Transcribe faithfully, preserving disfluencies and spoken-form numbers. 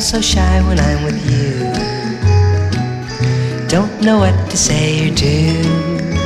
so shy when I'm with you. Don't know what to say or do.